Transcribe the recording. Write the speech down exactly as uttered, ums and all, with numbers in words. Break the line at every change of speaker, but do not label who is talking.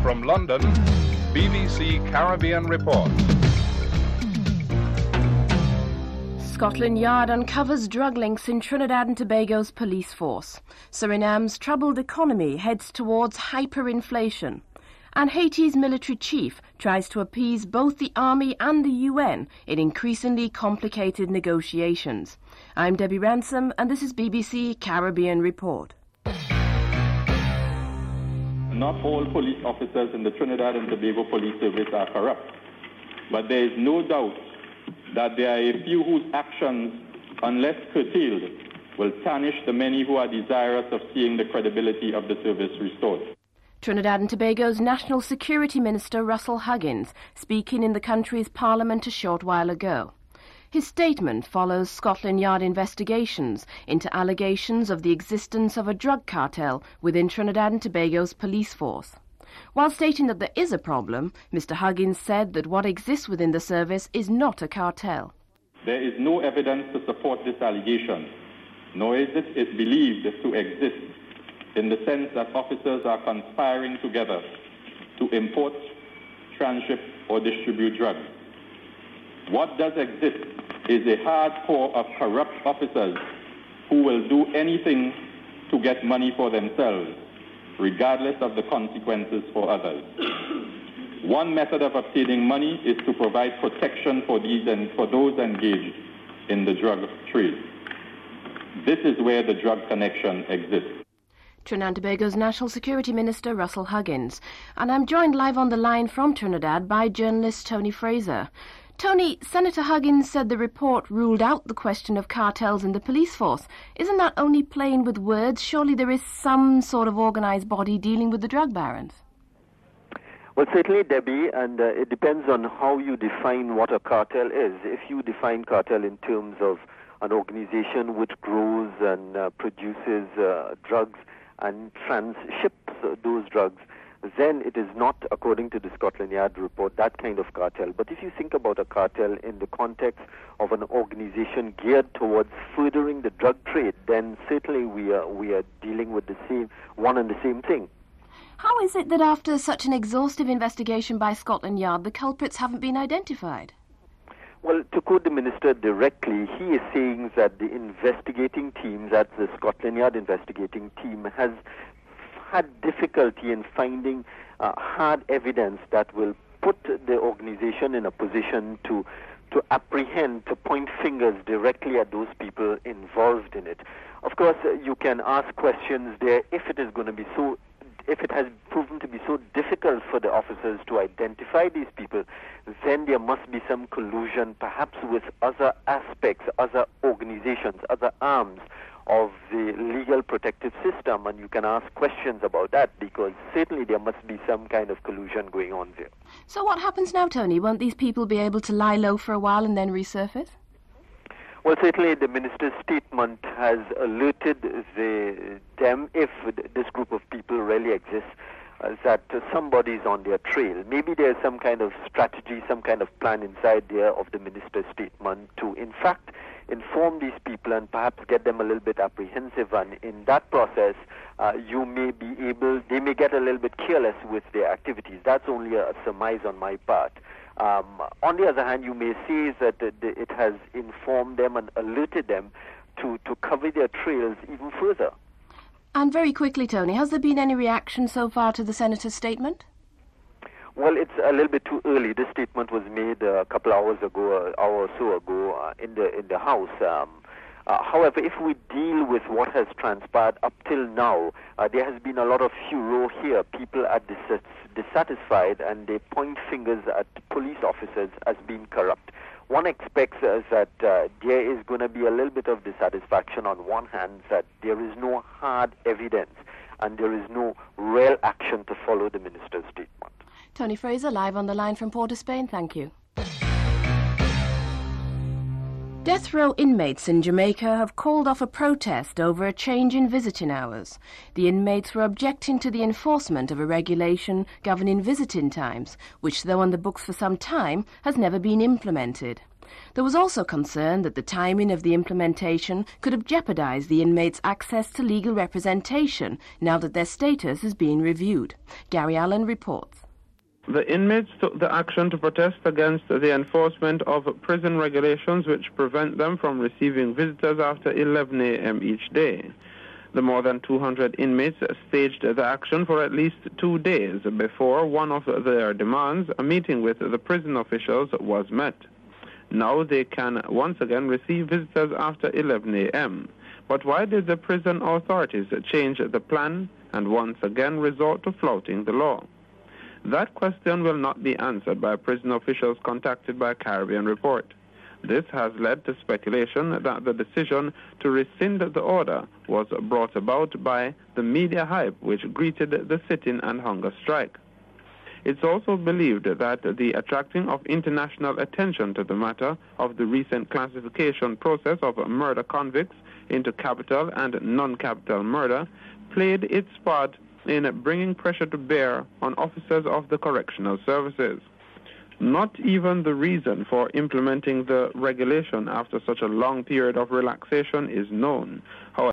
From London, B B C Caribbean Report.
Scotland Yard uncovers drug links in Trinidad and Tobago's police force. Suriname's troubled economy heads towards hyperinflation. And Haiti's military chief tries to appease both the army and the U N in increasingly complicated negotiations. I'm Debbie Ransom, and this is B B C Caribbean Report.
Not all police officers in the Trinidad and Tobago Police Service are corrupt, but there is no doubt that there are a few whose actions, unless curtailed, will tarnish the many who are desirous of seeing the credibility of the service restored.
Trinidad and Tobago's National Security Minister Russell Huggins speaking in the country's parliament a short while ago. His statement follows Scotland Yard investigations into allegations of the existence of a drug cartel within Trinidad and Tobago's police force. While stating that there is a problem, Mister Huggins said that what exists within the service is not a cartel.
There is no evidence to support this allegation, nor is it, it believed to exist in the sense that officers are conspiring together to import, transship, or distribute drugs. What does exist is a hard core of corrupt officers who will do anything to get money for themselves, regardless of the consequences for others. One method of obtaining money is to provide protection for these and for those engaged in the drug trade. This is where the drug connection exists.
Trinidad and Tobago's National Security Minister Russell Huggins. And I'm joined live on the line from Trinidad by journalist Tony Fraser. Tony, Senator Huggins said the report ruled out the question of cartels in the police force. Isn't that only playing with words? Surely there is some sort of organised body dealing with the drug barons.
Well, certainly, Debbie, and uh, it depends on how you define what a cartel is. If you define cartel in terms of an organisation which grows and uh, produces uh, drugs and transships uh, those drugs, then it is not, according to the Scotland Yard report, that kind of cartel. But if you think about a cartel in the context of an organization geared towards furthering the drug trade, then certainly we are we are dealing with the same one and the same thing.
How is it that after such an exhaustive investigation by Scotland Yard, the culprits haven't been identified?
Well, to quote the minister directly, he is saying that the investigating team, that's the Scotland Yard investigating team, has had difficulty in finding uh, hard evidence that will put the organization in a position to to apprehend, to point fingers directly at those people involved in it. Of course, uh, you can ask questions there if it is going to be so, if it has proven to be so difficult for the officers to identify these people, then there must be some collusion, perhaps with other aspects, other organizations, other arms of the legal protective system, and you can ask questions about that because certainly there must be some kind of collusion going on there.
So what happens now, Tony? Won't these people be able to lie low for a while and then resurface?
Well, certainly the minister's statement has alerted the, them, if this group of people really exists, uh, that uh, somebody's on their trail. Maybe there's some kind of strategy, some kind of plan inside there of the minister's statement to, in fact, inform these people and perhaps get them a little bit apprehensive, and in that process uh, you may be able, they may get a little bit careless with their activities. That's only a, a surmise on my part. Um, on the other hand, you may say that uh, it has informed them and alerted them to, to cover their trails even further.
And very quickly, Tony, has there been any reaction so far to the Senator's statement?
Well, it's a little bit too early. This statement was made uh, a couple hours ago, an hour or so ago, uh, in the in the House. Um, uh, however, if we deal with what has transpired up till now, uh, there has been a lot of furor here. People are dis- dissatisfied and they point fingers at police officers as being corrupt. One expects uh, that uh, there is going to be a little bit of dissatisfaction on one hand, that there is no hard evidence and there is no real action to follow the minister's statement.
Tony Fraser, live on the line from Port of Spain. Thank you. Death row inmates in Jamaica have called off a protest over a change in visiting hours. The inmates were objecting to the enforcement of a regulation governing visiting times, which, though on the books for some time, has never been implemented. There was also concern that the timing of the implementation could have jeopardized the inmates' access to legal representation now that their status is being reviewed. Gary Allen reports.
The inmates took the action to protest against the enforcement of prison regulations which prevent them from receiving visitors after eleven a m each day. The more than two hundred inmates staged the action for at least two days before one of their demands, a meeting with the prison officials, was met. Now they can once again receive visitors after eleven a m But why did the prison authorities change the plan and once again resort to flouting the law? That question will not be answered by prison officials contacted by Caribbean Report. This has led to speculation that the decision to rescind the order was brought about by the media hype which greeted the sit-in and hunger strike. It's also believed that the attracting of international attention to the matter of the recent classification process of murder convicts into capital and non-capital murder played its part in bringing pressure to bear on officers of the correctional services. Not even the reason for implementing the regulation after such a long period of relaxation is known. However,